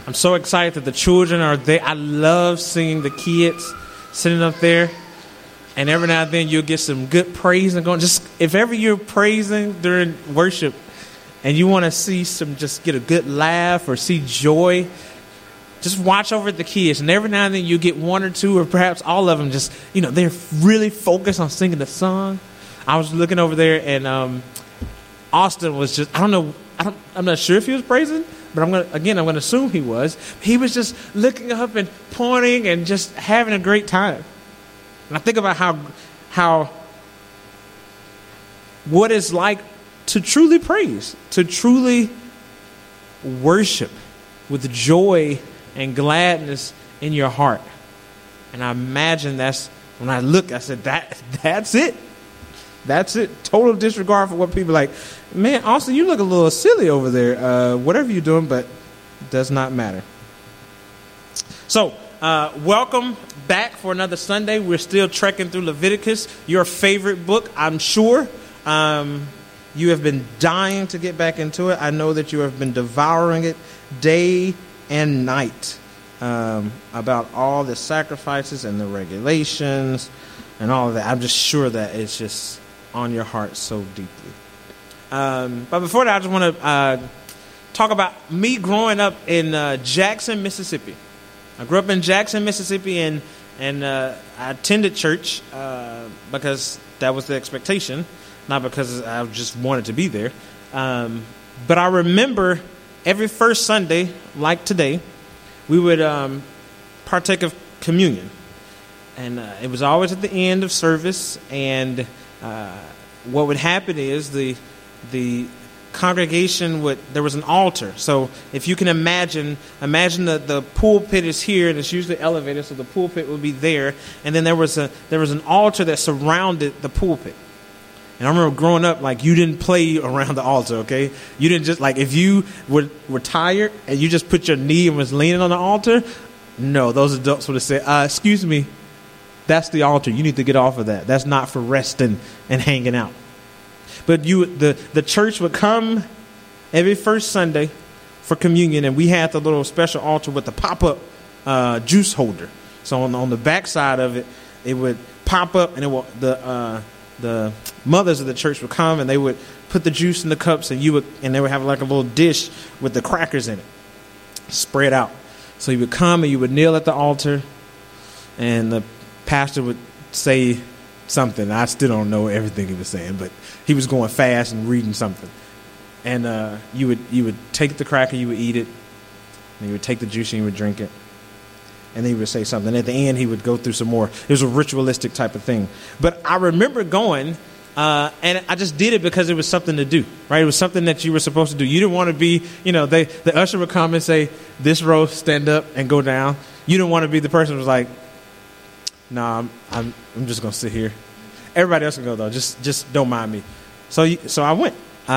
I'm so excited that the children are there. I love seeing the kids sitting up there. And every now and then you'll get some good praise and going. Just if ever you're praising during worship and you want to see just get a good laugh or see joy, just watch over the kids. And every now and then you get one or two or perhaps all of them just, they're really focused on singing the song. I was looking over there and Austin was just, I'm not sure if he was praising, but I'm going to assume he was. He was just looking up and pointing and just having a great time. And I think about how what it's like to truly praise, to truly worship with joy and gladness in your heart. And I imagine that's when I look, I said, that's it. That's it. Total disregard for what people are like. Man, Austin, you look a little silly over there. Whatever you're doing, but it does not matter. So, welcome back for another Sunday. We're still trekking through Leviticus, your favorite book, I'm sure. You have been dying to get back into it. I know that you have been devouring it day and night about all the sacrifices and the regulations and all of that. I'm just sure that it's just on your heart so deeply. But before that, I just want to talk about me growing up in Jackson, Mississippi. I grew up in Jackson, Mississippi, and I attended church because that was the expectation, not because I just wanted to be there. But I remember every first Sunday, like today, we would partake of communion. And it was always at the end of service, and what would happen is the congregation there was an altar. So if you can imagine the pulpit is here, and it's usually elevated, so the pulpit would be there, and then there was an altar that surrounded the pulpit. And I remember growing up, like, you didn't play around the altar, okay? You didn't just, like, if you were tired and you just put your knee and was leaning on the altar, no, those adults would have said, excuse me, that's the altar. You need to get off of that. That's not for resting and hanging out. But the church would come every first Sunday for communion, and we had the little special altar with the pop-up juice holder. So on the back side of it, it would pop up, and the mothers of the church would come, and they would put the juice in the cups, and they would have like a little dish with the crackers in it, spread out. So you would come and you would kneel at the altar, and the pastor would say something. I still don't know everything he was saying, but he was going fast and reading something. And you would take the cracker, you would eat it, and you would take the juice and you would drink it. And then he would say something. At the end, he would go through some more. It was a ritualistic type of thing. But I remember going, and I just did it because it was something to do, right? It was something that you were supposed to do. You didn't want to be, the usher would come and say, this row, stand up and go down. You didn't want to be the person who was like, nah, I'm just going to sit here. Everybody else can go, though. Just don't mind me. So I went.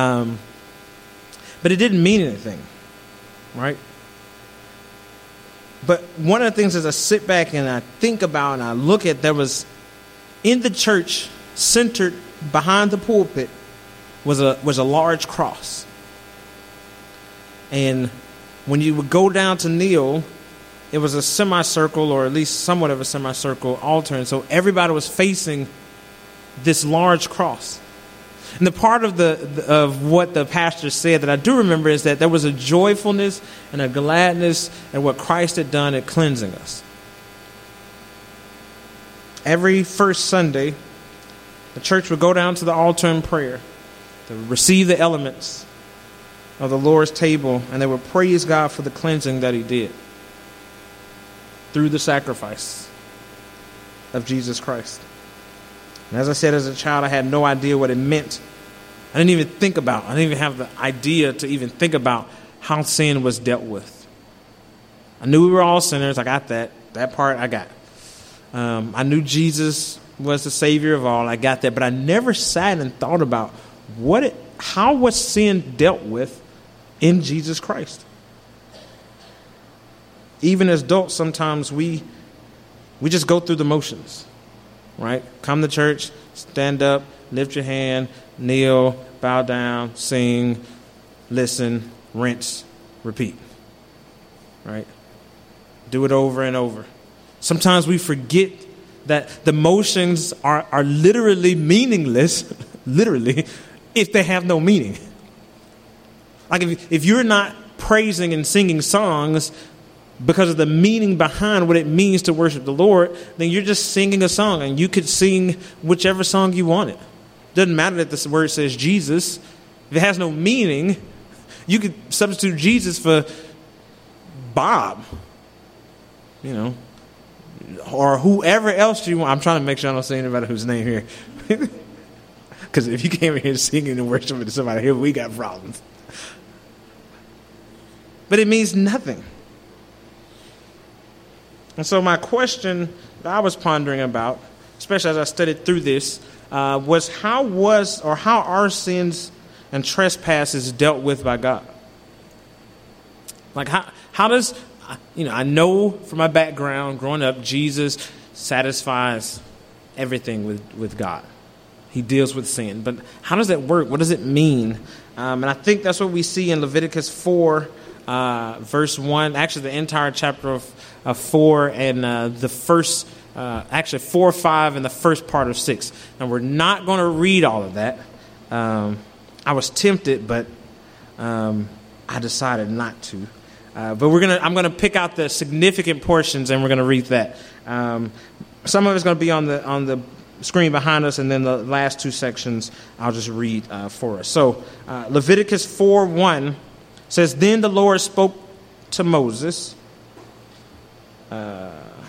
But it didn't mean anything, right? But one of the things as I sit back and I think about and I look at, there was in the church, centered behind the pulpit, was a large cross. And when you would go down to kneel, it was a semicircle, or at least somewhat of a semicircle altar. And so everybody was facing this large cross. And the part of what the pastor said that I do remember is that there was a joyfulness and a gladness at what Christ had done at cleansing us. Every first Sunday, the church would go down to the altar in prayer. They would receive the elements of the Lord's table, and they would praise God for the cleansing that he did through the sacrifice of Jesus Christ. And as I said, as a child, I had no idea what it meant. I didn't even think about, I didn't even have the idea to even think about how sin was dealt with. I knew we were all sinners. I got that. That part I got. I knew Jesus was the Savior of all. I got that. But I never sat and thought about how was sin dealt with in Jesus Christ. Even as adults, sometimes we just go through the motions. Right? Come to church, stand up, lift your hand, kneel, bow down, sing, listen, rinse, repeat. right? Do it over and over. Sometimes we forget that the motions are literally meaningless, literally, if they have no meaning. Like if you're not praising and singing songs because of the meaning behind what it means to worship the Lord, then you're just singing a song, and you could sing whichever song you wanted. Doesn't matter that this word says Jesus. If it has no meaning, you could substitute Jesus for Bob, or whoever else you want. I'm trying to make sure I don't say anybody whose name here. Because if you came in here singing and worshiping to somebody here, we got problems. But it means nothing. And so my question that I was pondering about, especially as I studied through this, was how are sins and trespasses dealt with by God? Like how does, I know from my background growing up, Jesus satisfies everything with God. He deals with sin. But how does that work? What does it mean? And I think that's what we see in Leviticus 4, verse 1, actually the entire chapter of 4 and the first, 4, 5, and the first part of 6. And we're not going to read all of that. I was tempted, but I decided not to. But I'm going to pick out the significant portions, and we're going to read that. Some of it's going to be on the screen behind us, and then the last two sections I'll just read for us. So Leviticus 4:1 says, "Then the Lord spoke to Moses." I'm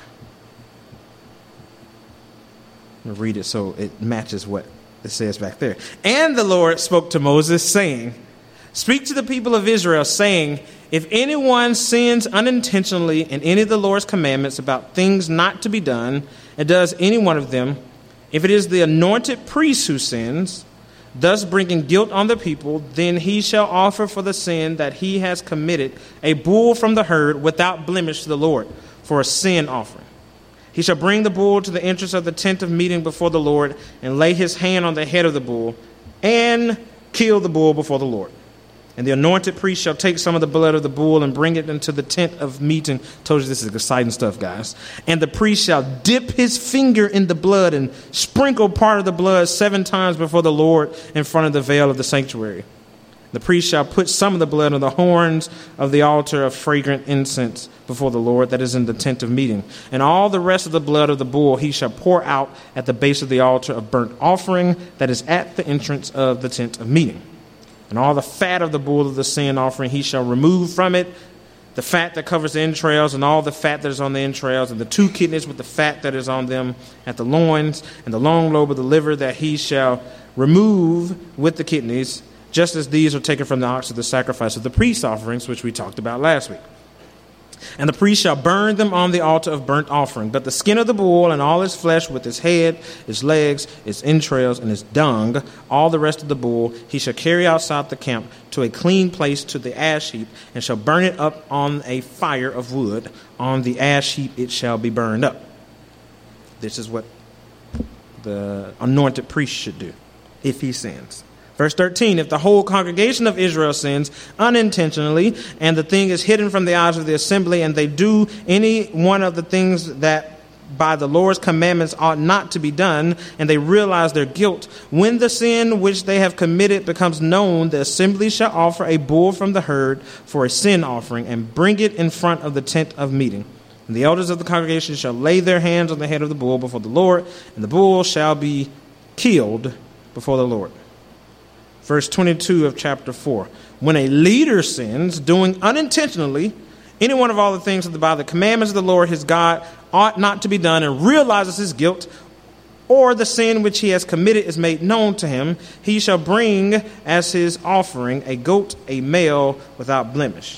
going to read it so it matches what it says back there. "And the Lord spoke to Moses, saying, Speak to the people of Israel, saying, if anyone sins unintentionally in any of the Lord's commandments about things not to be done, and does any one of them, if it is the anointed priest who sins, thus bringing guilt on the people, then he shall offer for the sin that he has committed a bull from the herd without blemish to the Lord for a sin offering. He shall bring the bull to the entrance of the tent of meeting before the Lord and lay his hand on the head of the bull and kill the bull before the Lord. And the anointed priest shall take some of the blood of the bull and bring it into the tent of meeting." Told you this is exciting stuff, guys. "And the priest shall dip his finger in the blood and sprinkle part of the blood 7 times before the Lord in front of the veil of the sanctuary. The priest shall put some of the blood on the horns of the altar of fragrant incense before the Lord that is in the tent of meeting. And all the rest of the blood of the bull he shall pour out at the base of the altar of burnt offering that is at the entrance of the tent of meeting. And all the fat of the bull of the sin offering he shall remove from it, the fat that covers the entrails, and all the fat that is on the entrails, and the 2 kidneys with the fat that is on them at the loins, and the long lobe of the liver that he shall remove with the kidneys, just as these are taken from the ox of the sacrifice of the peace offerings, which we talked about last week. And the priest shall burn them on the altar of burnt offering. But the skin of the bull and all its flesh with its head, its legs, its entrails, and its dung, all the rest of the bull, he shall carry outside the camp to a clean place to the ash heap, and shall burn it up on a fire of wood. On the ash heap it shall be burned up." This is what the anointed priest should do if he sins. Verse 13, "If the whole congregation of Israel sins unintentionally, and the thing is hidden from the eyes of the assembly, and they do any one of the things that by the Lord's commandments ought not to be done, and they realize their guilt, when the sin which they have committed becomes known, the assembly shall offer a bull from the herd for a sin offering, and bring it in front of the tent of meeting. And the elders of the congregation shall lay their hands on the head of the bull before the Lord, and the bull shall be killed before the Lord." Verse 22 of chapter 4. "When a leader sins, doing unintentionally any one of all the things that by the commandments of the Lord his God ought not to be done, and realizes his guilt, or the sin which he has committed is made known to him, he shall bring as his offering a goat, a male, without blemish."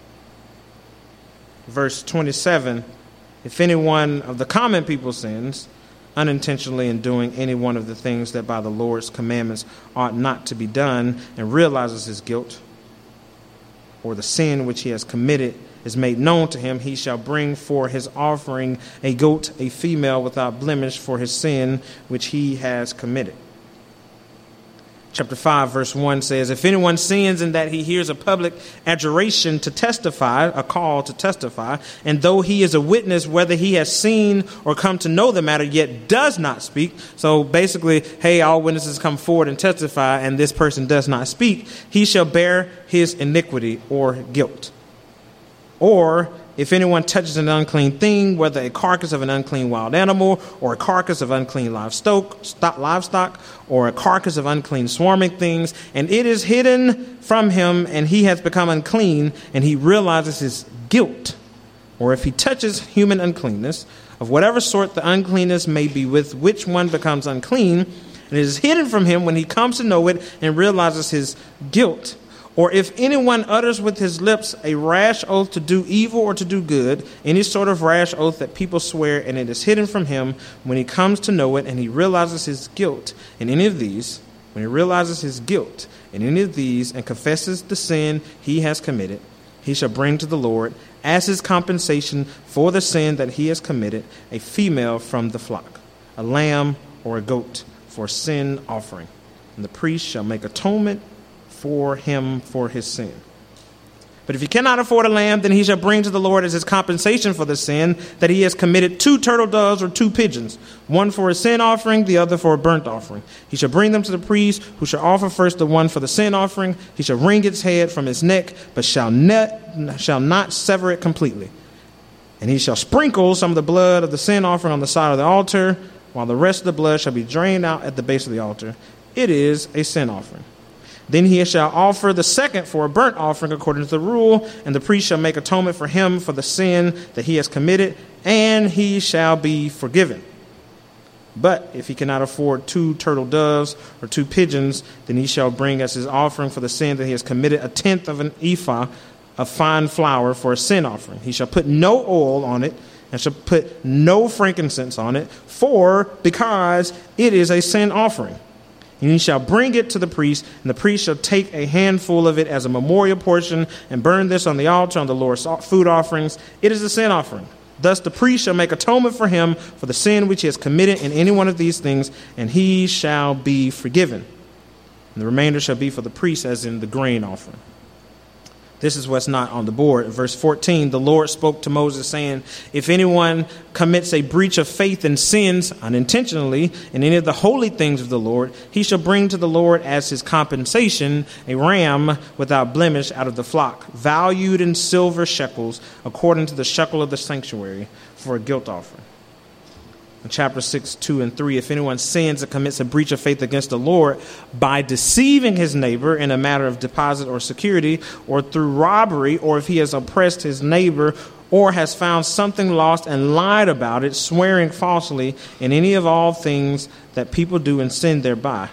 Verse 27. "If any one of the common people sins unintentionally in doing any one of the things that by the Lord's commandments ought not to be done, and realizes his guilt, or the sin which he has committed is made known to him, he shall bring for his offering a goat, a female, without blemish, for his sin which he has committed." Chapter 5, verse 1 says, if anyone sins in that he hears a public adjuration to testify, a call to testify, and though he is a witness, whether he has seen or come to know the matter, yet does not speak. So basically, hey, all witnesses come forward and testify, and this person does not speak, he shall bear his iniquity or guilt. Or if anyone touches an unclean thing, whether a carcass of an unclean wild animal, or a carcass of unclean livestock, or a carcass of unclean swarming things, and it is hidden from him, and he has become unclean, and he realizes his guilt, or if he touches human uncleanness, of whatever sort the uncleanness may be with which one becomes unclean, and it is hidden from him when he comes to know it and realizes his guilt, or if anyone utters with his lips a rash oath to do evil or to do good, any sort of rash oath that people swear, and it is hidden from him when he comes to know it and he realizes his guilt in any of these, and confesses the sin he has committed, he shall bring to the Lord as his compensation for the sin that he has committed a female from the flock, a lamb or a goat for a sin offering. And the priest shall make atonement for him for his sin. But if he cannot afford a lamb, then he shall bring to the Lord as his compensation for the sin that he has committed 2 turtle doves or 2 pigeons, one for a sin offering, the other for a burnt offering. He shall bring them to the priest, who shall offer first the one for the sin offering. He shall wring its head from its neck, but shall not sever it completely. And he shall sprinkle some of the blood of the sin offering on the side of the altar, while the rest of the blood shall be drained out at the base of the altar. It is a sin offering. Then he shall offer the second for a burnt offering according to the rule, and the priest shall make atonement for him for the sin that he has committed, and he shall be forgiven. But if he cannot afford 2 turtle doves or 2 pigeons, then he shall bring as his offering for the sin that he has committed 1/10 of an ephah of fine flour for a sin offering. He shall put no oil on it, and shall put no frankincense on it, because it is a sin offering. And he shall bring it to the priest, and the priest shall take a handful of it as a memorial portion and burn this on the altar on the Lord's food offerings. It is a sin offering. Thus the priest shall make atonement for him for the sin which he has committed in any one of these things, and he shall be forgiven. And the remainder shall be for the priest as in the grain offering. This is what's not on the board. Verse 14, the Lord spoke to Moses saying, if anyone commits a breach of faith and sins unintentionally in any of the holy things of the Lord, he shall bring to the Lord as his compensation a ram without blemish out of the flock, valued in silver shekels, according to the shekel of the sanctuary, for a guilt offering. In chapter 6, 2 and 3, if anyone sins and commits a breach of faith against the Lord by deceiving his neighbor in a matter of deposit or security, or through robbery, or if he has oppressed his neighbor, or has found something lost and lied about it, swearing falsely in any of all things that people do and sin thereby.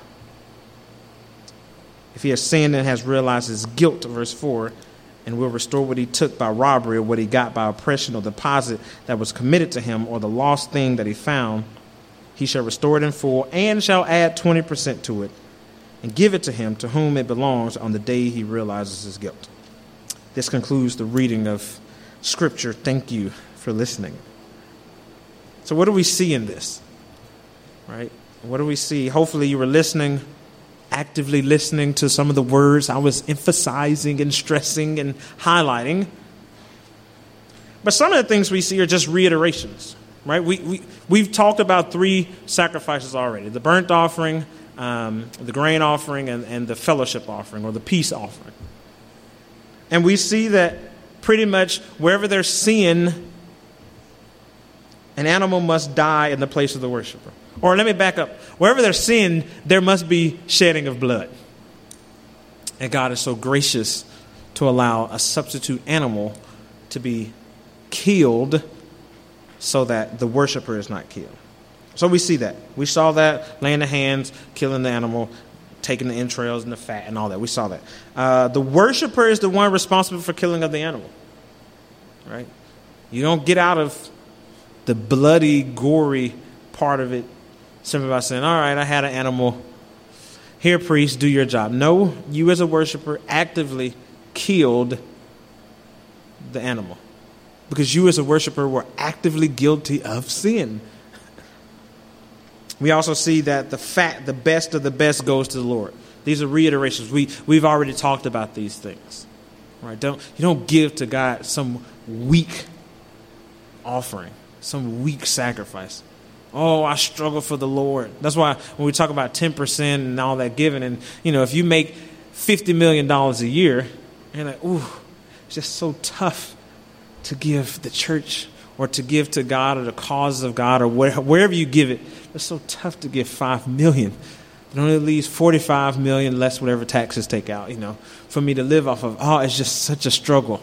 If he has sinned and has realized his guilt, verse 4, and will restore what he took by robbery or what he got by oppression or deposit that was committed to him, or the lost thing that he found, he shall restore it in full and shall add 20% to it and give it to him to whom it belongs on the day he realizes his guilt. This concludes the reading of Scripture. Thank you for listening. So what do we see in this? Right? What do we see? Hopefully you were listening, actively listening to some of the words I was emphasizing and stressing and highlighting. But some of the things we see are just reiterations, right? We've talked about 3 sacrifices already: the burnt offering, the grain offering, and the fellowship offering, or the peace offering. And we see that pretty much wherever there's sin, an animal must die in the place of the worshiper. Or let me back up. Wherever there's sin, there must be shedding of blood. And God is so gracious to allow a substitute animal to be killed so that the worshiper is not killed. So we see that. We saw that, laying the hands, killing the animal, taking the entrails and the fat and all that. We saw that. The worshiper is the one responsible for killing of the animal. Right? You don't get out of the bloody, gory part of it simply by saying, all right, I had an animal. Here, priest, do your job. No, you as a worshiper actively killed the animal, because you as a worshiper were actively guilty of sin. We also see that the best of the best goes to the Lord. These are reiterations. We've already talked about these things. Right? You don't give to God some weak offering, some weak sacrifice. Oh, I struggle for the Lord. That's why when we talk about 10% and all that giving, and if you make $50 million a year, you're like, ooh, it's just so tough to give the church or to give to God or the causes of God or wherever you give it. It's so tough to give $5 million. It only leaves $45 million less whatever taxes take out, for me to live off of. Oh, it's just such a struggle.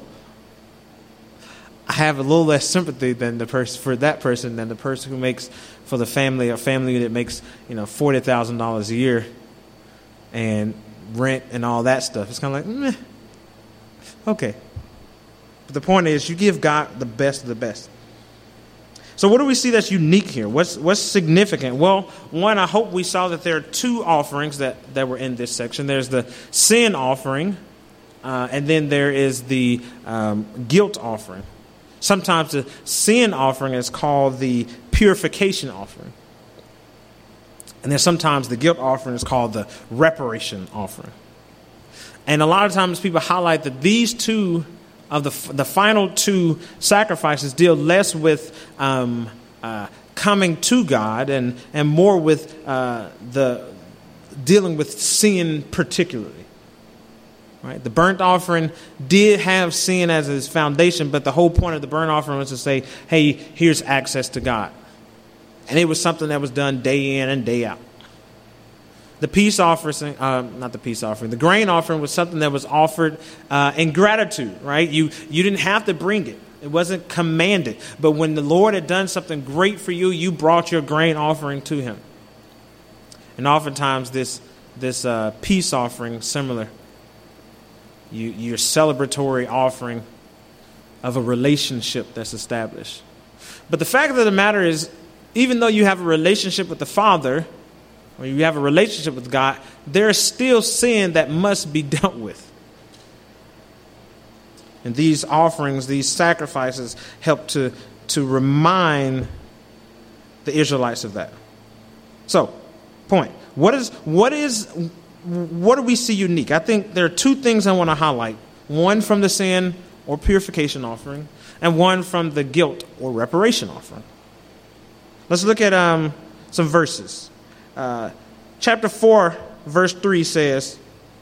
I have a little less sympathy than for that person than the person who makes for the family, a family that makes $40,000 a year and rent and all that stuff. It's kind of like, meh. Okay. But the point is, you give God the best of the best. So what do we see that's unique here? What's significant? Well, one, I hope we saw that there are two offerings that were in this section. There's the sin offering, and then there is the guilt offering. Sometimes the sin offering is called the purification offering. And then sometimes the guilt offering is called the reparation offering. And a lot of times people highlight that these two of the final two sacrifices deal less with coming to God and more with the dealing with sin particularly. Right? The burnt offering did have sin as its foundation, but the whole point of the burnt offering was to say, hey, here's access to God. And it was something that was done day in and day out. The peace offering, the grain offering was something that was offered in gratitude, right? You didn't have to bring it. It wasn't commanded. But when the Lord had done something great for you, you brought your grain offering to him. And oftentimes this peace offering, similar. Your celebratory offering of a relationship that's established. But the fact of the matter is, even though you have a relationship with the Father, or you have a relationship with God, there is still sin that must be dealt with. And these offerings, these sacrifices, help to remind the Israelites of that. So, point. What do we see unique? I think there are two things I want to highlight. One from the sin or purification offering, and one from the guilt or reparation offering. Let's look at some verses. Chapter 4, verse 3 says,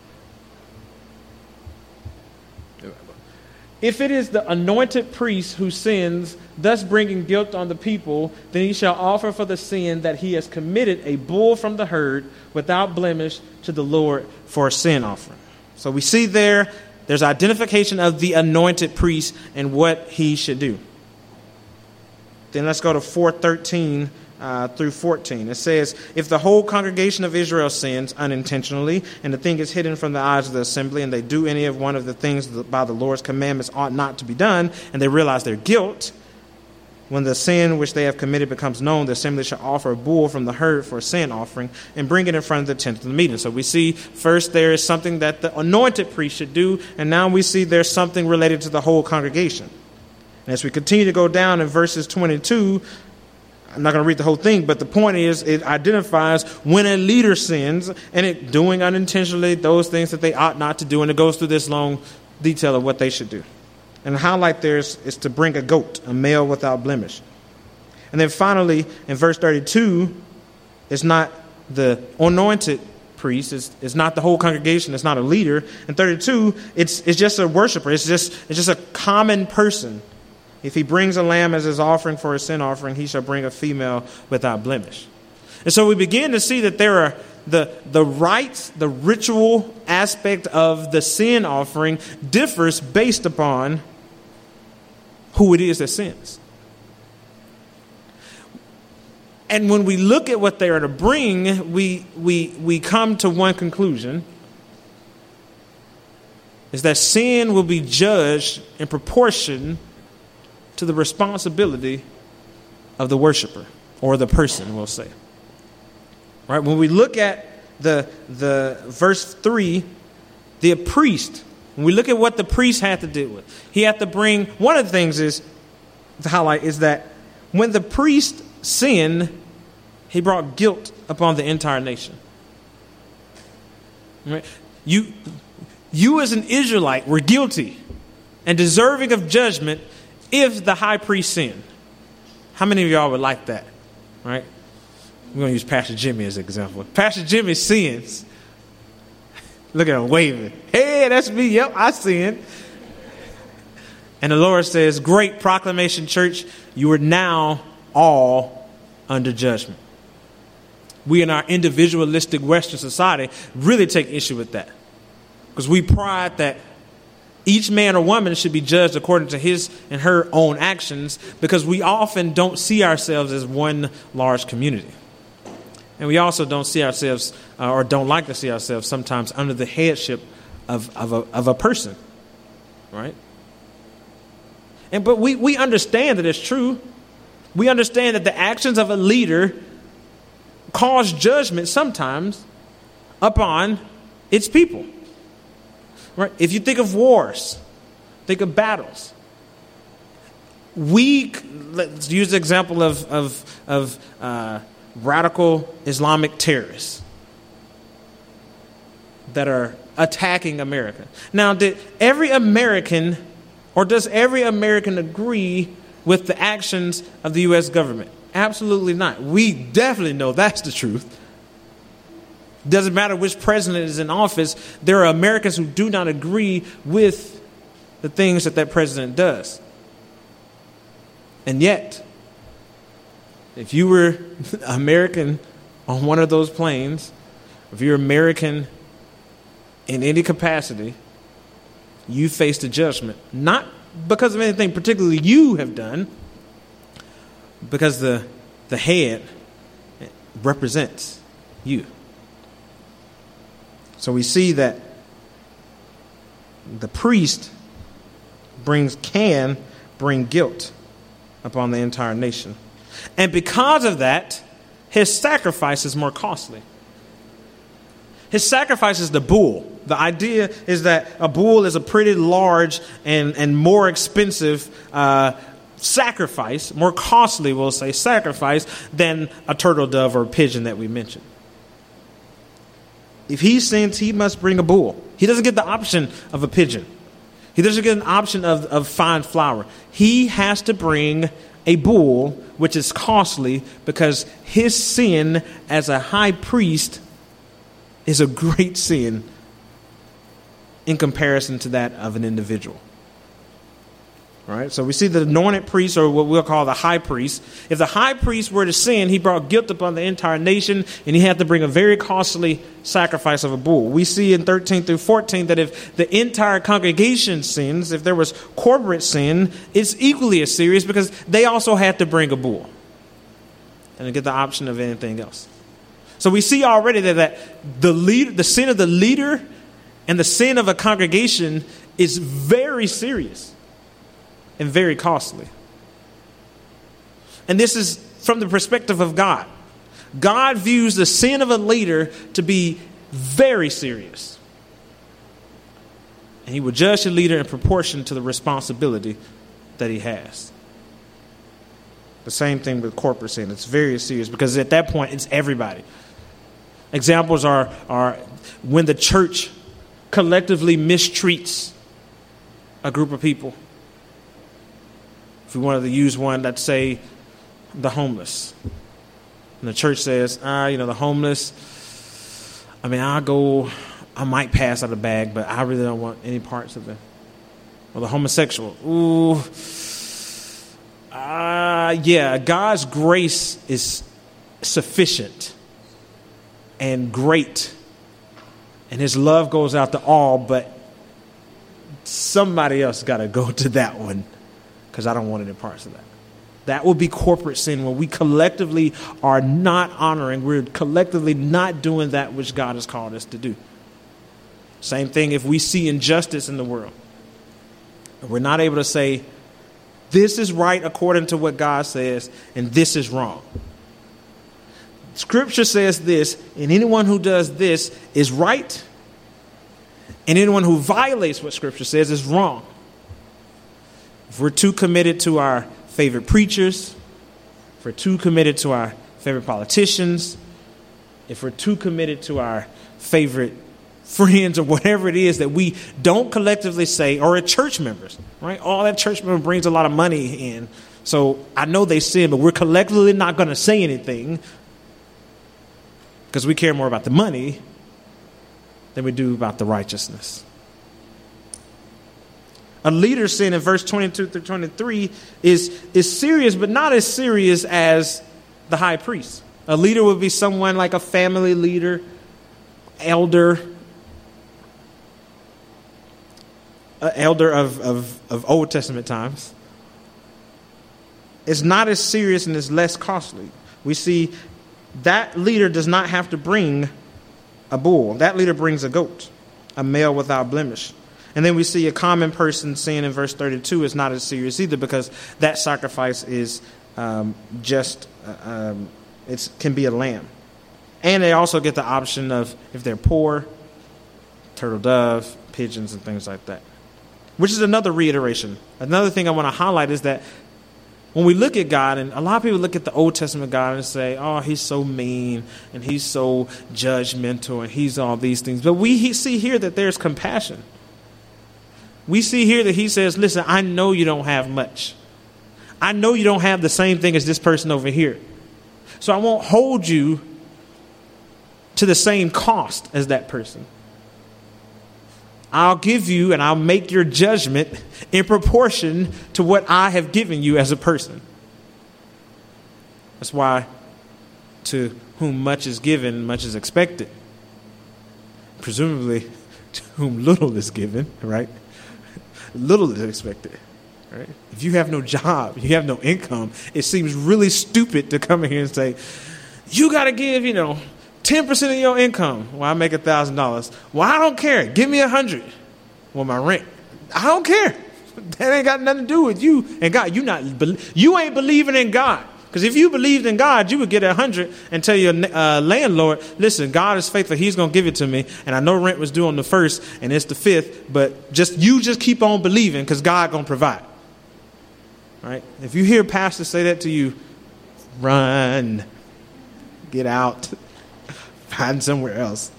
if it is the anointed priest who sins, thus bringing guilt on the people, then he shall offer for the sin that he has committed a bull from the herd without blemish to the Lord for a sin offering. So we see there's identification of the anointed priest and what he should do. Then let's go to 4:13 through 14. It says, if the whole congregation of Israel sins unintentionally, and the thing is hidden from the eyes of the assembly, and they do any of one of the things that by the Lord's commandments ought not to be done, and they realize their guilt, when the sin which they have committed becomes known, the assembly shall offer a bull from the herd for a sin offering and bring it in front of the tent of the meeting. So we see first there is something that the anointed priest should do, and now we see there's something related to the whole congregation. And as we continue to go down in verses 22, I'm not going to read the whole thing, but the point is it identifies when a leader sins and it doing unintentionally those things that they ought not to do, and it goes through this long detail of what they should do. And the highlight there is to bring a goat, a male without blemish. And then finally, in verse 32, it's not the anointed priest, it's not the whole congregation, it's not a leader. In 32, it's just a worshiper, it's just a common person. If he brings a lamb as his offering for a sin offering, he shall bring a female without blemish. And so we begin to see that there are the rites, the ritual aspect of the sin offering differs based upon who it is that sins. And when we look at what they are to bring, we come to one conclusion, is that sin will be judged in proportion to the responsibility of the worshiper, or the person, we'll say. Right? When we look at the verse 3, the priest, when we look at what the priest had to deal with, he had to bring, one of the things is, to highlight, is that when the priest sinned, he brought guilt upon the entire nation. Right? You as an Israelite were guilty and deserving of judgment if the high priest sinned. How many of y'all would like that? Right? We're going to use Pastor Jimmy as an example. Pastor Jimmy sins. Look at him waving. Hey, that's me. Yep, I sinned. And the Lord says, great proclamation, church. You are now all under judgment. We in our individualistic Western society really take issue with that. Because we pride that each man or woman should be judged according to his and her own actions, because we often don't see ourselves as one large community. And we also don't see ourselves or don't like to see ourselves sometimes under the headship of a person. Right? But we understand that it's true. We understand that the actions of a leader cause judgment sometimes upon its people. Right? If you think of wars, think of battles. Let's use the example of radical Islamic terrorists that are attacking America. Now, does every American agree with the actions of the U.S. government? Absolutely not. We definitely know that's the truth. Doesn't matter which president is in office, there are Americans who do not agree with the things that president does. And yet, if you were American on one of those planes, if you're American in any capacity, you face the judgment, not because of anything particularly you have done, because the head represents you. So we see that the priest can bring guilt upon the entire nation. And because of that, his sacrifice is more costly. His sacrifice is the bull. The idea is that a bull is a pretty large and more expensive sacrifice, more costly, we'll say, sacrifice than a turtle dove or a pigeon that we mentioned. If he sins, he must bring a bull. He doesn't get the option of a pigeon. He doesn't get an option of fine flour. He has to bring a bull, which is costly because his sin as a high priest is a great sin in comparison to that of an individual. Right? So we see the anointed priest, or what we'll call the high priest. If the high priest were to sin, he brought guilt upon the entire nation, and he had to bring a very costly sacrifice of a bull. We see in 13 through 14 that if the entire congregation sins, if there was corporate sin, it's equally as serious because they also had to bring a bull and get the option of anything else. So we see already that the sin of the leader and the sin of a congregation is very serious and very costly. And this is from the perspective of God. God views the sin of a leader to be very serious. And he will judge the leader in proportion to the responsibility that he has. The same thing with corporate sin. It's very serious because at that point, it's everybody. Examples are when the church collectively mistreats a group of people. If we wanted to use one, let's say the homeless. And the church says, the homeless, I might pass out a bag, but I really don't want any parts of it. Or the homosexual. God's grace is sufficient and great. And his love goes out to all, but somebody else got to go to that one because I don't want any parts of that. That will be corporate sin when we collectively are not honoring, we're collectively not doing that which God has called us to do. Same thing if we see injustice in the world. We're not able to say, this is right according to what God says, and this is wrong. Scripture says this, and anyone who does this is right, and anyone who violates what Scripture says is wrong. If we're too committed to our favorite preachers, if we're too committed to our favorite politicians, if we're too committed to our favorite friends or whatever it is that we don't collectively say, or at church members, right? All that church member brings a lot of money in. So I know they sin, but we're collectively not going to say anything because we care more about the money than we do about the righteousness. A leader's sin in verse 22 through 23 is serious, but not as serious as the high priest. A leader would be someone like a family leader, elder of Old Testament times. It's not as serious and it's less costly. We see that leader does not have to bring a bull. That leader brings a goat, a male without blemish. And then we see a common person sin in verse 32 is not as serious either, because that sacrifice is it can be a lamb. And they also get the option of, if they're poor, turtle dove, pigeons, and things like that. Which is another reiteration. Another thing I want to highlight is that when we look at God, and a lot of people look at the Old Testament God and say, oh, he's so mean, and he's so judgmental, and he's all these things. But we see here that there's compassion. We see here that he says, listen, I know you don't have much. I know you don't have the same thing as this person over here. So I won't hold you to the same cost as that person. I'll give you and I'll make your judgment in proportion to what I have given you as a person. That's why to whom much is given, much is expected. Presumably, to whom little is given, right? Little is expected, right? If you have no job, you have no income, it seems really stupid to come in here and say, you got to give, 10% of your income. Well, I make $1,000. Well, I don't care. Give me 100. Well, my rent. I don't care. That ain't got nothing to do with you and God. You ain't believing in God. Because if you believed in God, you would get 100 and tell your landlord, listen, God is faithful. He's going to give it to me. And I know rent was due on the 1st and it's the 5th, but you just keep on believing because God going to provide. Right? If you hear pastors say that to you, run, get out, find somewhere else.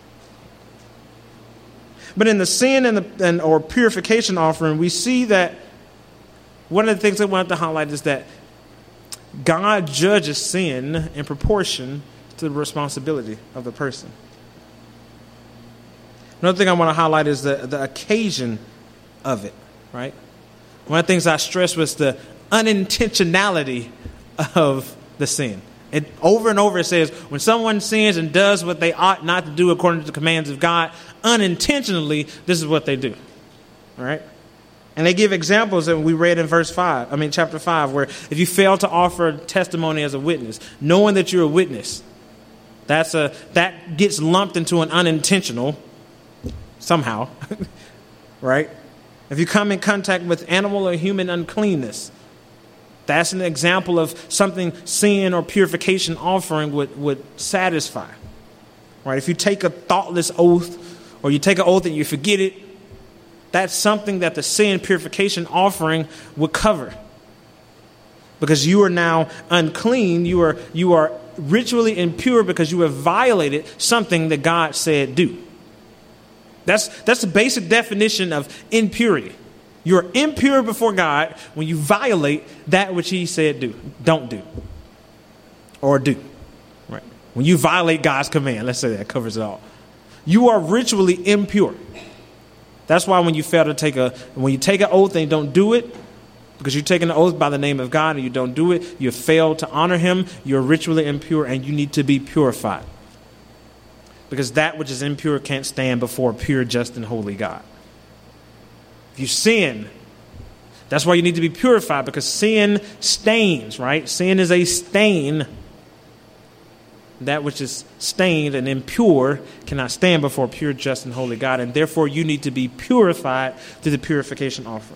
But in the sin or purification offering, we see that one of the things I wanted to highlight is that God judges sin in proportion to the responsibility of the person. Another thing I want to highlight is the occasion of it, right? One of the things I stressed was the unintentionality of the sin. It over and over it says, when someone sins and does what they ought not to do according to the commands of God, unintentionally, this is what they do. All right? And they give examples that we read in chapter 5, where if you fail to offer testimony as a witness, knowing that you're a witness, that gets lumped into an unintentional somehow, right? If you come in contact with animal or human uncleanness, that's an example of something sin or purification offering would satisfy, right? If you take a thoughtless oath, or you take an oath and you forget it, that's something that the sin purification offering would cover. Because you are now unclean, you are ritually impure because you have violated something that God said do. That's the basic definition of impurity. You're impure before God when you violate that which he said don't do. Or do. Right. When you violate God's command, let's say that covers it all. You are ritually impure. That's why when you take an oath and you don't do it, because you're taking an oath by the name of God and you don't do it, you fail to honor him, you're ritually impure and you need to be purified. Because that which is impure can't stand before a pure, just, and holy God. If you sin, that's why you need to be purified, because sin stains, right? Sin is a stain. That which is stained and impure cannot stand before a pure, just, and holy God, and therefore you need to be purified through the purification offering.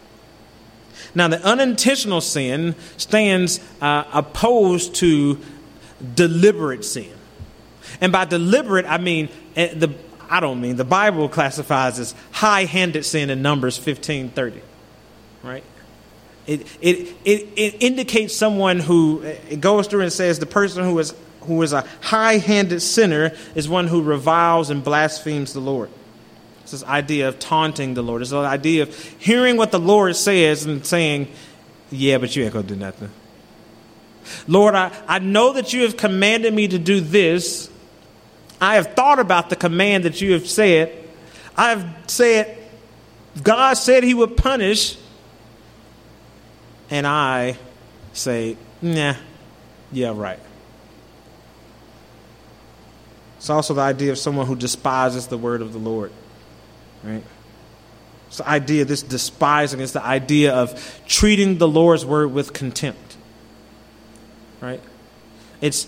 Now, the unintentional sin stands opposed to deliberate sin. And by deliberate, I mean the Bible classifies as high-handed sin in Numbers 15:30, right? It indicates someone who, it goes through and says the person who is who is a high-handed sinner is one who reviles and blasphemes the Lord. It's this idea of taunting the Lord. It's the idea of hearing what the Lord says and saying, yeah, but you ain't going to do nothing. Lord, I know that you have commanded me to do this. I have thought about the command that you have said. I have said, God said he would punish. And I say, nah, yeah, right. It's also the idea of someone who despises the word of the Lord. Right? It's the idea, this despising, it's the idea of treating the Lord's word with contempt. Right? It's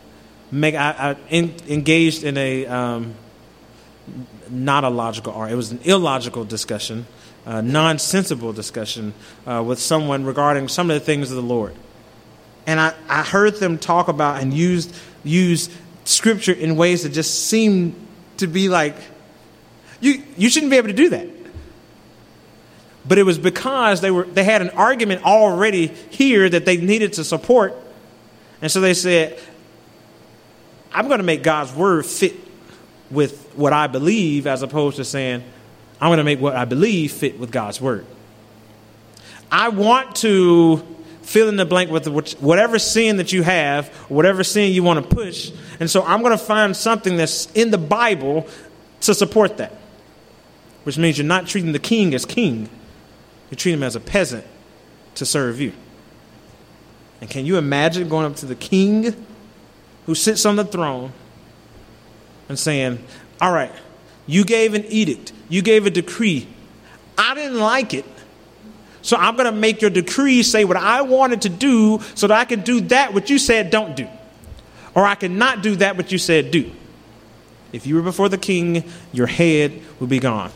engaged in a not a logical argument. It was an illogical discussion, nonsensical discussion with someone regarding some of the things of the Lord. And I heard them talk about and use Scripture in ways that just seem to be like, you shouldn't be able to do that. But it was because they had an argument already here that they needed to support. And so they said, I'm going to make God's word fit with what I believe, as opposed to saying, I'm going to make what I believe fit with God's word. I want to fill in the blank with whatever sin that you have, whatever sin you want to push. And so I'm going to find something that's in the Bible to support that. Which means you're not treating the king as king. You treat him as a peasant to serve you. And can you imagine going up to the king who sits on the throne and saying, all right, you gave an edict. You gave a decree. I didn't like it. So I'm going to make your decree say what I wanted to do so that I can do that what you said don't do. Or I can not do that what you said do. If you were before the king, your head would be gone.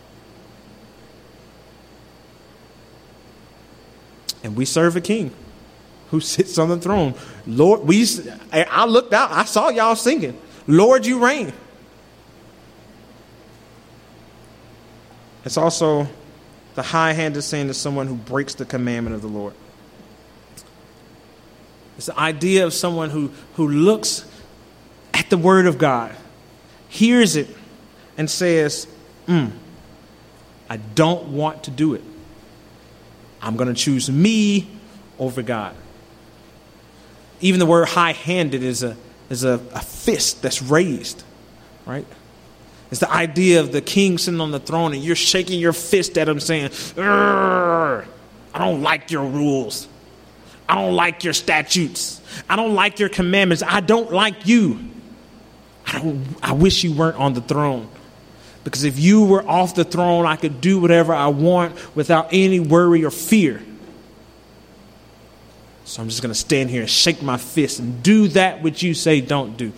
And we serve a king who sits on the throne. Lord, I looked out, I saw y'all singing, Lord, you reign. It's also the high-handed sin is someone who breaks the commandment of the Lord. It's the idea of someone who looks at the word of God, hears it, and says, I don't want to do it. I'm going to choose me over God. Even the word high-handed is a fist that's raised, right? It's the idea of the king sitting on the throne and you're shaking your fist at him saying, I don't like your rules. I don't like your statutes. I don't like your commandments. I don't like you. I wish you weren't on the throne. Because if you were off the throne, I could do whatever I want without any worry or fear. So I'm just going to stand here and shake my fist and do that which you say don't do.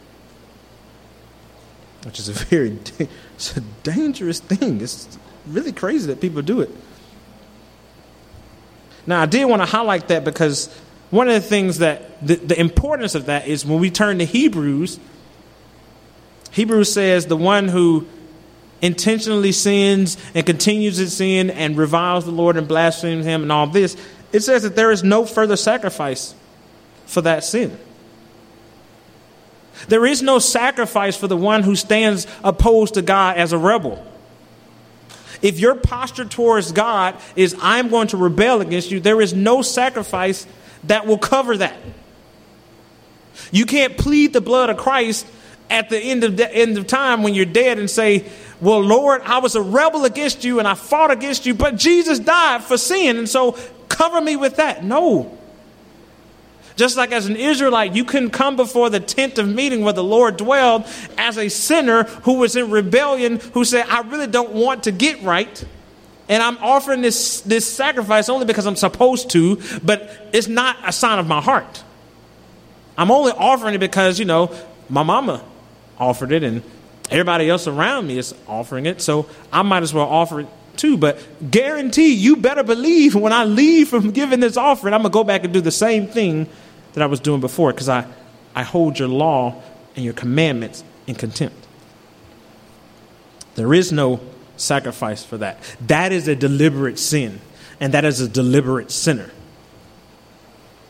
Which is it's a dangerous thing. It's really crazy that people do it. Now, I did want to highlight that because one of the things that the importance of that is when we turn to Hebrews says the one who intentionally sins and continues to sin and reviles the Lord and blasphemes him and all this, it says that there is no further sacrifice for that sin. There is no sacrifice for the one who stands opposed to God as a rebel. If your posture towards God is, I'm going to rebel against you, there is no sacrifice that will cover that. You can't plead the blood of Christ at the end of time when you're dead and say, well, Lord, I was a rebel against you and I fought against you, but Jesus died for sin, and so cover me with that. No. Just like as an Israelite, you couldn't come before the tent of meeting where the Lord dwelled as a sinner who was in rebellion, who said, I really don't want to get right. And I'm offering this sacrifice only because I'm supposed to, but it's not a sign of my heart. I'm only offering it because, my mama offered it and everybody else around me is offering it. So I might as well offer it too. But guarantee, you better believe when I leave from giving this offering, I'm going to go back and do the same thing that I was doing before, because I hold your law and your commandments in contempt. There is no sacrifice for that. That is a deliberate sin, and that is a deliberate sinner.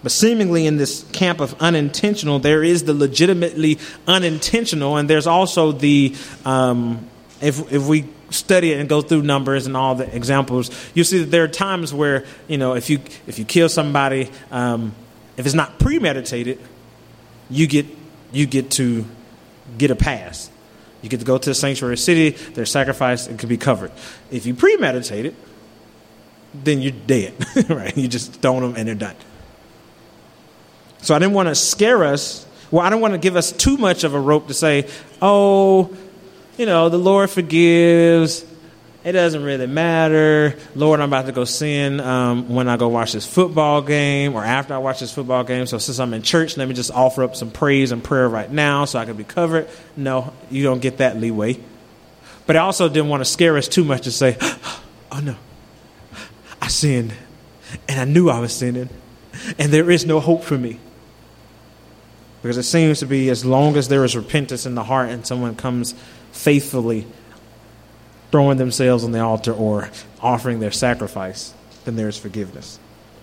But seemingly in this camp of unintentional, there is the legitimately unintentional, and there's also the, if we study it and go through Numbers and all the examples, you see that there are times where, if you kill somebody, if it's not premeditated, you get to get a pass. You get to go to the sanctuary city, their sacrifice, it could be covered. If you premeditate it, then you're dead, right? You just stone them and they're done. So I didn't want to scare us. Well, I don't want to give us too much of a rope to say, the Lord forgives. It doesn't really matter. Lord, I'm about to go sin when I go watch this football game or after I watch this football game. So since I'm in church, let me just offer up some praise and prayer right now so I can be covered. No, you don't get that leeway. But I also didn't want to scare us too much to say, oh no, I sinned and I knew I was sinning and there is no hope for me. Because it seems to be as long as there is repentance in the heart and someone comes faithfully throwing themselves on the altar or offering their sacrifice, then there is forgiveness.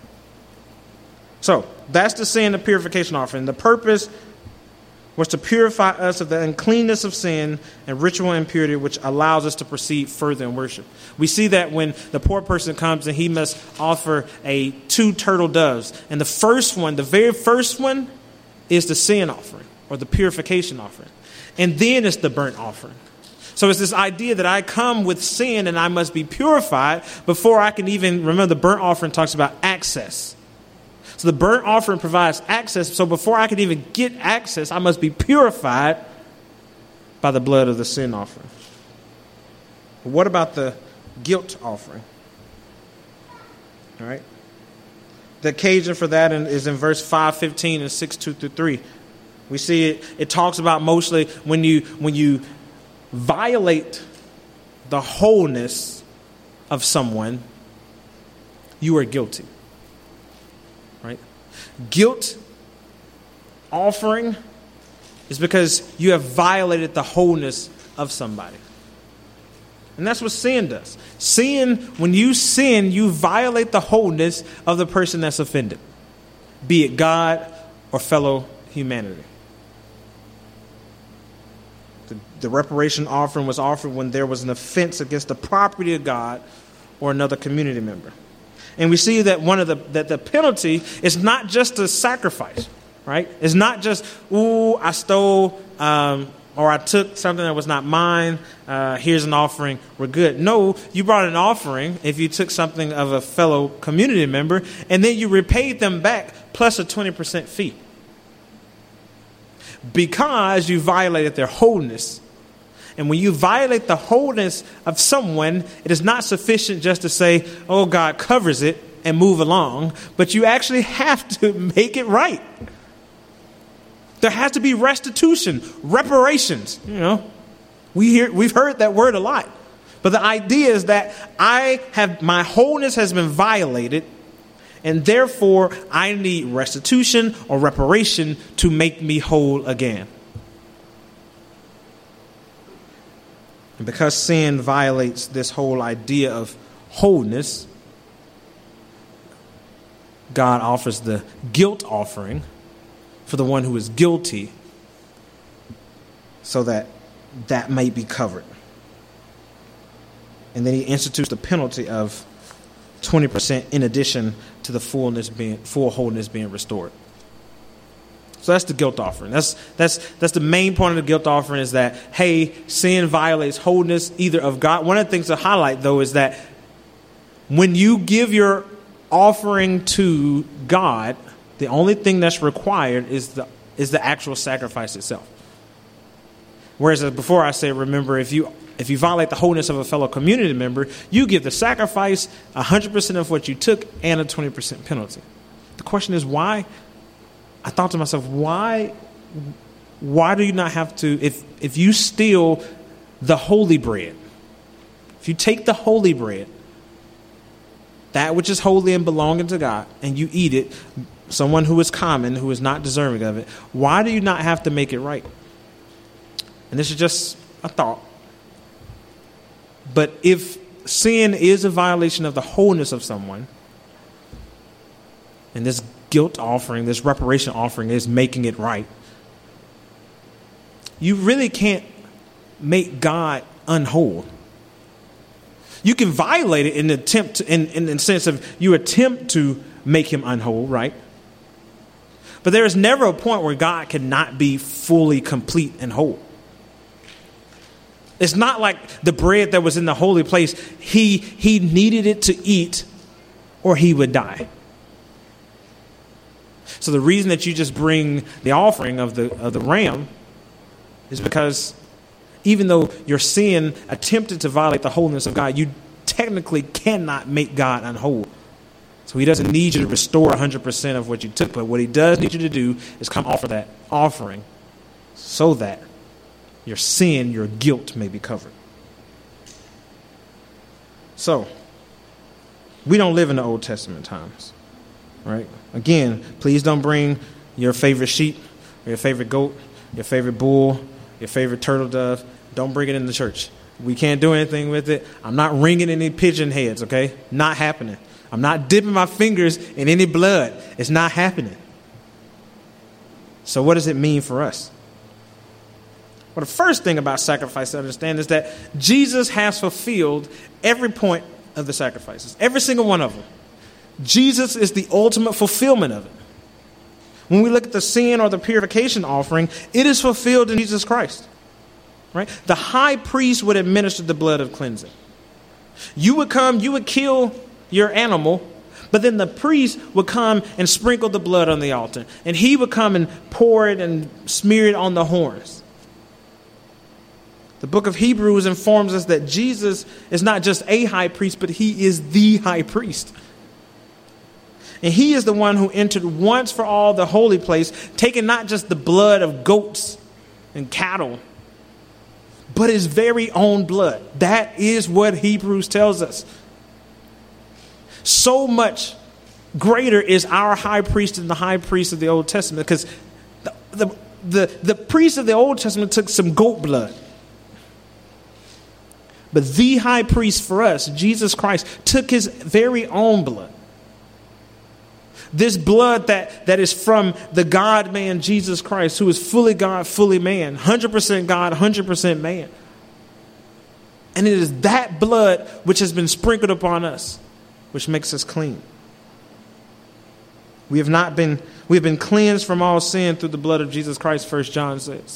So that's the sin of purification offering. The purpose was to purify us of the uncleanness of sin and ritual impurity, which allows us to proceed further in worship. We see that when the poor person comes and he must offer 2 turtle doves. And the very first one, is the sin offering or the purification offering. And then it's the burnt offering. So it's this idea that I come with sin and I must be purified before I can even, remember the burnt offering talks about access. So the burnt offering provides access. So before I can even get access, I must be purified by the blood of the sin offering. What about the guilt offering? All right. The occasion for that is in verse 5:15 and 6:2-3. We see it talks about mostly when you violate the wholeness of someone, you are guilty. Right? Guilt offering is because you have violated the wholeness of somebody. And that's what sin does. When you sin, you violate the wholeness of the person that's offended, be it God or fellow humanity. The reparation offering was offered when there was an offense against the property of God or another community member. And we see that that the penalty is not just a sacrifice, right? It's not just, I stole or I took something that was not mine. Here's an offering. We're good. No, you brought an offering if you took something of a fellow community member, and then you repaid them back plus a 20% fee. Because you violated their wholeness. And when you violate the wholeness of someone, it is not sufficient just to say, oh, God covers it and move along, but you actually have to make it right. There has to be restitution, reparations. We've heard that word a lot. But the idea is that my wholeness has been violated, and therefore I need restitution or reparation to make me whole again. And because sin violates this whole idea of wholeness, God offers the guilt offering for the one who is guilty so that may be covered. And then he institutes the penalty of 20% in addition to the full wholeness being restored. So that's the guilt offering. That's the main point of the guilt offering is that, hey, sin violates wholeness either of God. One of the things to highlight, though, is that when you give your offering to God, the only thing that's required is the actual sacrifice itself. Whereas before I say, remember, if you violate the wholeness of a fellow community member, you give the sacrifice 100% of what you took and a 20% penalty. The question is why? I thought to myself, why do you not have to, if you steal the holy bread, if you take the holy bread, that which is holy and belonging to God, and you eat it, someone who is common, who is not deserving of it, why do you not have to make it right? And this is just a thought. But if sin is a violation of the wholeness of someone, and this guilt offering, this reparation offering is making it right. You really can't make God unwhole. You can violate it in the attempt to, in the sense of you attempt to make him unwhole, right? But there is never a point where God cannot be fully complete and whole. It's not like the bread that was in the holy place. He needed it to eat or he would die. So the reason that you just bring the offering of the ram is because even though your sin attempted to violate the holiness of God, you technically cannot make God unwhole. So he doesn't need you to restore 100% of what you took. But what he does need you to do is come offer that offering so that your sin, your guilt may be covered. So, we don't live in the Old Testament times, right? Again, please don't bring your favorite sheep, or your favorite goat, your favorite bull, your favorite turtle dove. Don't bring it in the church. We can't do anything with it. I'm not wringing any pigeon heads, okay? Not happening. I'm not dipping my fingers in any blood. It's not happening. So what does it mean for us? Well, the first thing about sacrifice to understand is that Jesus has fulfilled every point of the sacrifices, every single one of them. Jesus is the ultimate fulfillment of it. When we look at the sin or the purification offering, it is fulfilled in Jesus Christ. Right? The high priest would administer the blood of cleansing. You would come, you would kill your animal, but then the priest would come and sprinkle the blood on the altar. And he would come and pour it and smear it on the horns. The book of Hebrews informs us that Jesus is not just a high priest, but he is the high priest. And he is the one who entered once for all the holy place, taking not just the blood of goats and cattle, but his very own blood. That is what Hebrews tells us. So much greater is our high priest than the high priest of the Old Testament, because the priest of the Old Testament took some goat blood. But the high priest for us, Jesus Christ, took his very own blood. This blood that is from the God-man Jesus Christ, who is fully God, fully man, 100% God, 100% man. And it is that blood which has been sprinkled upon us, which makes us clean. We have been cleansed from all sin through the blood of Jesus Christ, 1 John says.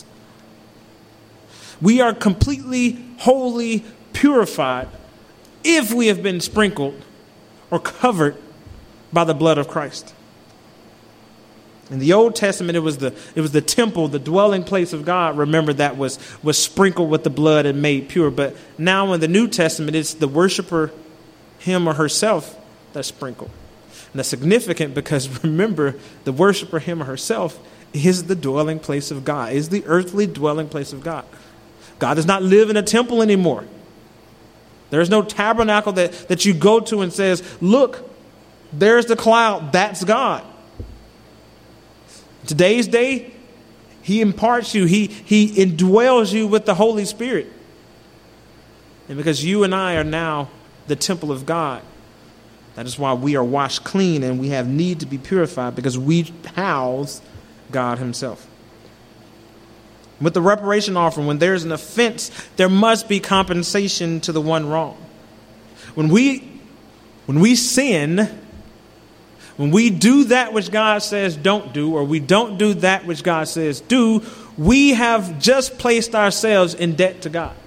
We are completely, wholly purified if we have been sprinkled or covered by the blood of Christ. In the Old Testament, it was the temple, the dwelling place of God, remember, that was sprinkled with the blood and made pure. But now in the New Testament, it's the worshiper, him or herself, that's sprinkled. And that's significant because, remember, the worshiper, him or herself, is the dwelling place of God, is the earthly dwelling place of God. God does not live in a temple anymore. There's no tabernacle that you go to and says, look, there's the cloud, that's God. Today's day, he imparts you, he indwells you with the Holy Spirit. And because you and I are now the temple of God, that is why we are washed clean and we have need to be purified, because we house God himself. With the reparation offering, when there's an offense, there must be compensation to the one wrong. When we sin, when we do that which God says don't do, or we don't do that which God says do, we have just placed ourselves in debt to God.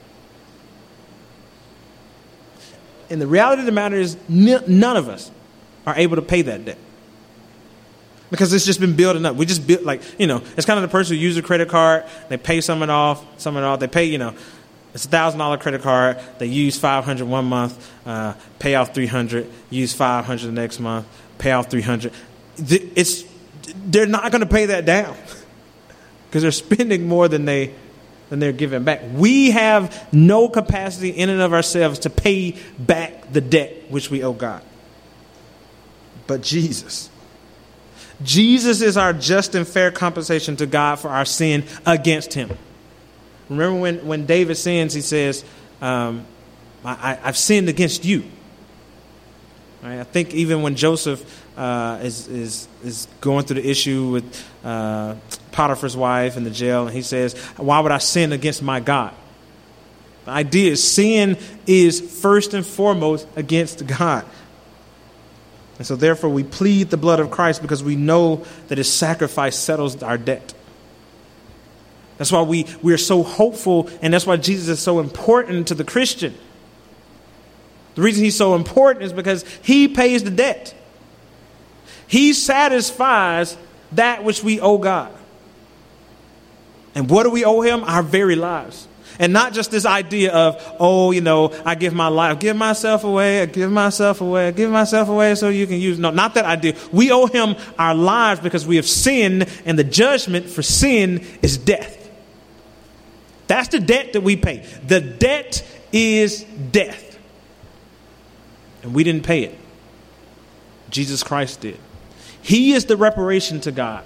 And the reality of the matter is none of us are able to pay that debt. Because it's just been building up. We just build, it's kind of the person who uses a credit card, they pay some it off, they pay, it's $1,000 credit card, they use $500 one month, pay off $300, use $500 the next month, pay off $300. They're not going to pay that down because they're spending more than they're giving back. We have no capacity in and of ourselves to pay back the debt which we owe God. But Jesus is our just and fair compensation to God for our sin against him. Remember when David sins, he says, I've sinned against you. Right? I think even when Joseph is going through the issue with Potiphar's wife in the jail, and he says, "Why would I sin against my God?" The idea is sin is first and foremost against God. And so therefore we plead the blood of Christ because we know that his sacrifice settles our debt. That's why we are so hopeful, and that's why Jesus is so important to the Christian. The reason he's so important is because he pays the debt. He satisfies that which we owe God. And what do we owe him? Our very lives. And not just this idea of, I give my life, give myself away, so you can use. No, not that idea. We owe him our lives because we have sinned, and the judgment for sin is death. That's the debt that we pay. The debt is death. And we didn't pay it. Jesus Christ did. He is the reparation to God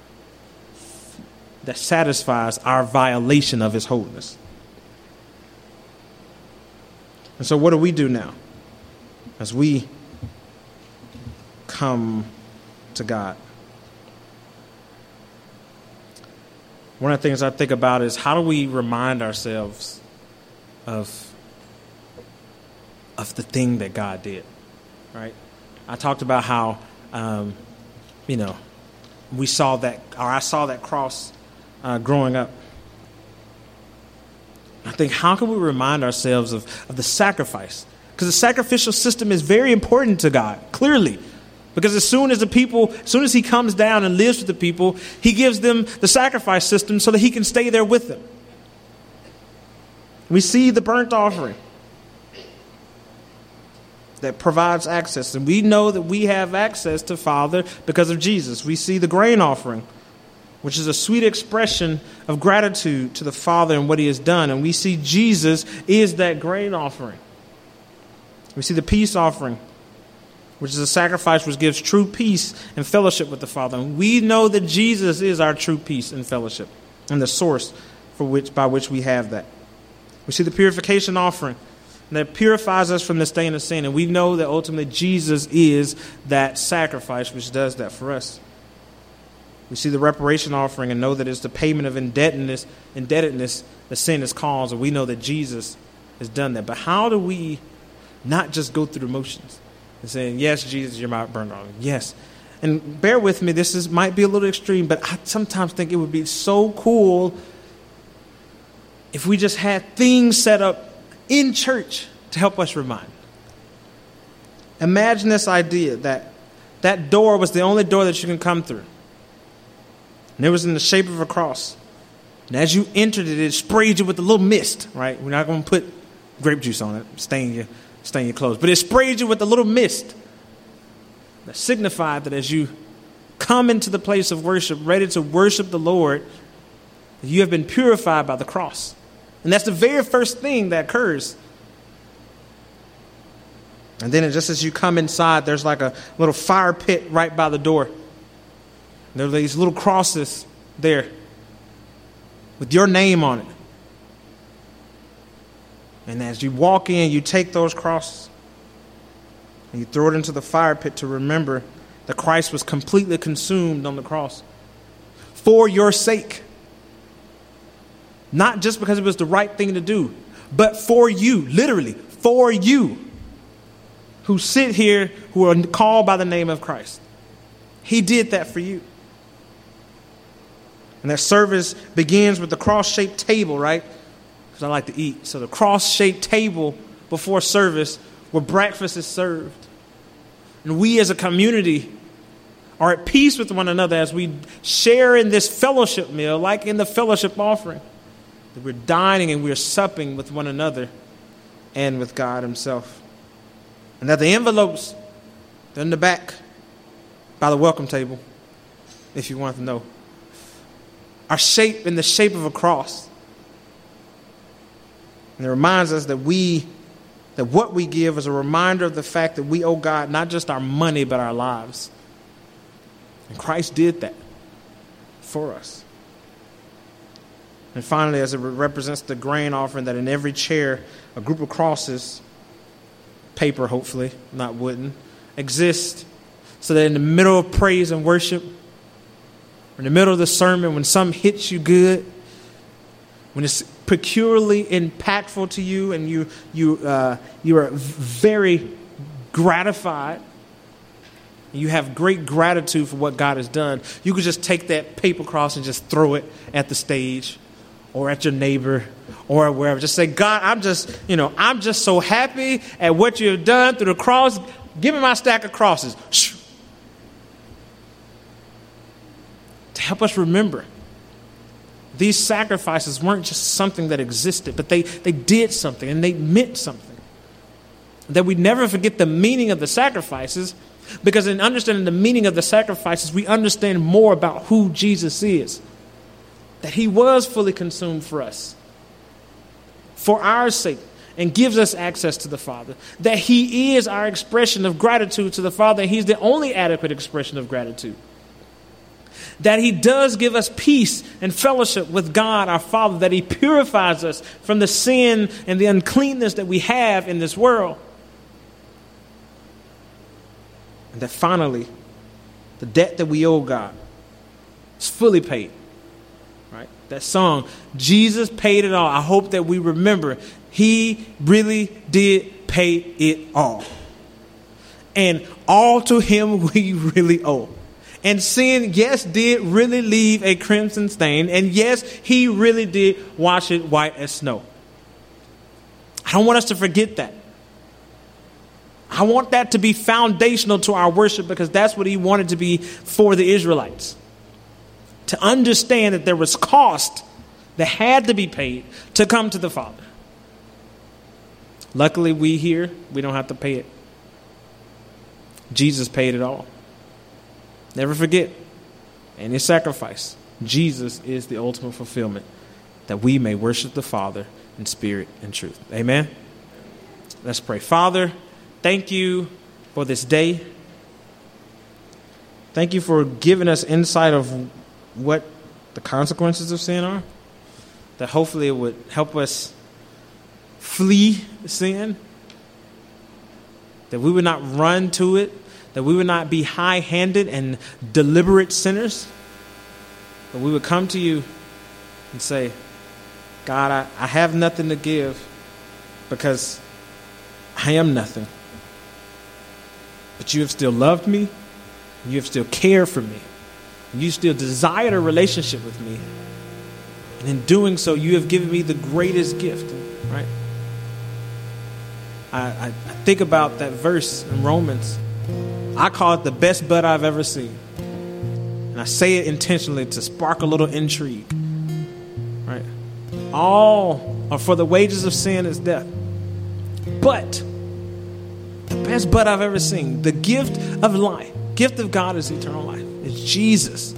that satisfies our violation of his holiness. And so what do we do now as we come to God? One of the things I think about is, how do we remind ourselves of the thing that God did, right? I talked about how, we saw that, or I saw that cross growing up. I think, how can we remind ourselves of the sacrifice? Because the sacrificial system is very important to God, clearly. Because as soon as he comes down and lives with the people, he gives them the sacrifice system so that he can stay there with them. We see the burnt offering that provides access. And we know that we have access to Father because of Jesus. We see the grain offering, which is a sweet expression of gratitude to the Father and what he has done. And we see Jesus is that grain offering. We see the peace offering, which is a sacrifice which gives true peace and fellowship with the Father. And we know that Jesus is our true peace and fellowship, and the source by which we have that. We see the purification offering that purifies us from the stain of sin. And we know that ultimately Jesus is that sacrifice which does that for us. We see the reparation offering and know that it's the payment of indebtedness that sin has caused. And we know that Jesus has done that. But how do we not just go through the motions and saying, yes, Jesus, you're my burnt offering. Yes. And bear with me, might be a little extreme, but I sometimes think it would be so cool if we just had things set up in church to help us remind. Imagine this idea that door was the only door that you can come through. And it was in the shape of a cross. And as you entered it, it sprayed you with a little mist, right? We're not going to put grape juice on it, stain your clothes. But it sprayed you with a little mist that signified that as you come into the place of worship, ready to worship the Lord, you have been purified by the cross. And that's the very first thing that occurs. And then just as you come inside, there's like a little fire pit right by the door. There are these little crosses there with your name on it. And as you walk in, you take those crosses and you throw it into the fire pit to remember that Christ was completely consumed on the cross for your sake. Not just because it was the right thing to do, but for you, literally, for you who sit here, who are called by the name of Christ. He did that for you. And that service begins with the cross-shaped table, right? Because I like to eat. So the cross-shaped table before service where breakfast is served. And we as a community are at peace with one another as we share in this fellowship meal, like in the fellowship offering. That we're dining and we're supping with one another and with God himself. And that the envelopes, they're in the back by the welcome table, if you want to know, are shaped in the shape of a cross. And it reminds us that what we give is a reminder of the fact that we owe God not just our money, but our lives. And Christ did that for us. And finally, as it represents the grain offering, that in every chair, a group of crosses, paper hopefully, not wooden, exist So that in the middle of praise and worship, or in the middle of the sermon, when something hits you good, when it's peculiarly impactful to you and you are very gratified, and you have great gratitude for what God has done, you could just take that paper cross and just throw it at the stage or at your neighbor or wherever. Just say, God, I'm just so happy at what you have done through the cross. Give me my stack of crosses. To help us remember, these sacrifices weren't just something that existed, but they did something and they meant something. That we never forget the meaning of the sacrifices, because in understanding the meaning of the sacrifices, we understand more about who Jesus is. That he was fully consumed for us, for our sake, and gives us access to the Father. That he is our expression of gratitude to the Father, and he's the only adequate expression of gratitude. That he does give us peace and fellowship with God, our Father, that he purifies us from the sin and the uncleanness that we have in this world. And that finally, the debt that we owe God is fully paid. Right? That song, Jesus paid it all. I hope that we remember he really did pay it all. And all to him we really owe. And sin, yes, did really leave a crimson stain. And yes, he really did wash it white as snow. I don't want us to forget that. I want that to be foundational to our worship, because that's what he wanted to be for the Israelites. To understand that there was cost that had to be paid to come to the Father. Luckily, we don't have to pay it. Jesus paid it all. Never forget, in his sacrifice, Jesus is the ultimate fulfillment, that we may worship the Father in spirit and truth. Amen? Let's pray. Father, thank you for this day. Thank you for giving us insight of what the consequences of sin are, that hopefully it would help us flee sin, that we would not run to it, that we would not be high-handed and deliberate sinners, but we would come to you and say, God, I have nothing to give because I am nothing. But you have still loved me. You have still cared for me. You still desired a relationship with me. And in doing so, you have given me the greatest gift, right? I think about that verse in Romans. I call it the best butt I've ever seen. And I say it intentionally to spark a little intrigue. Right? All are for the wages of sin is death. But the best butt I've ever seen, the gift of life, gift of God is eternal life. It's Jesus.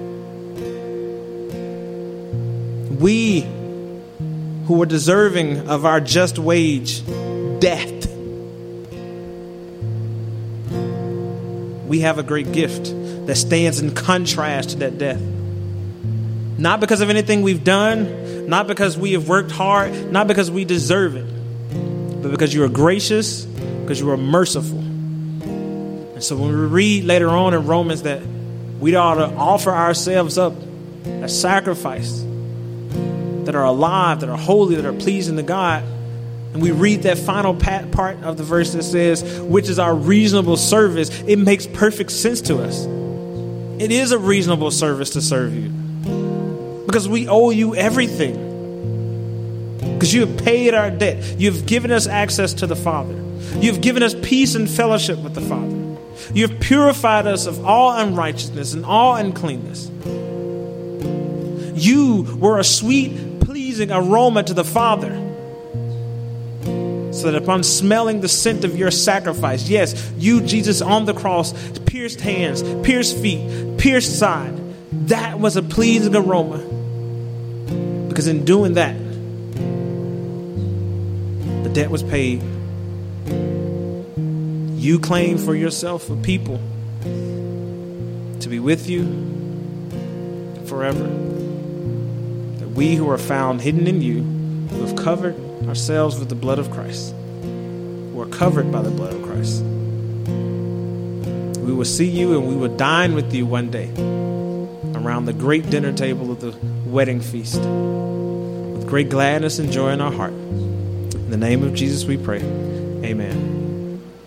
We who were deserving of our just wage, death, we have a great gift that stands in contrast to that death. Not because of anything we've done, not because we have worked hard, not because we deserve it, but because you are gracious, because you are merciful. And so when we read later on in Romans that we ought to offer ourselves up as sacrifice, that are alive, that are holy, that are pleasing to God, and we read that final part of the verse that says, which is our reasonable service, it makes perfect sense to us. It is a reasonable service to serve you, because we owe you everything. Because you have paid our debt. You have given us access to the Father. You have given us peace and fellowship with the Father. You have purified us of all unrighteousness and all uncleanness. You were a sweet, pleasing aroma to the Father, so that upon smelling the scent of your sacrifice, yes, you, Jesus, on the cross, pierced hands, pierced feet, pierced side, that was a pleasing aroma. Because in doing that, the debt was paid. You claim for yourself a people to be with you forever. That we who are found hidden in you, who have covered ourselves with the blood of Christ, who are covered by the blood of Christ, we will see you and we will dine with you one day around the great dinner table of the wedding feast with great gladness and joy in our heart. In the name of Jesus we pray. Amen.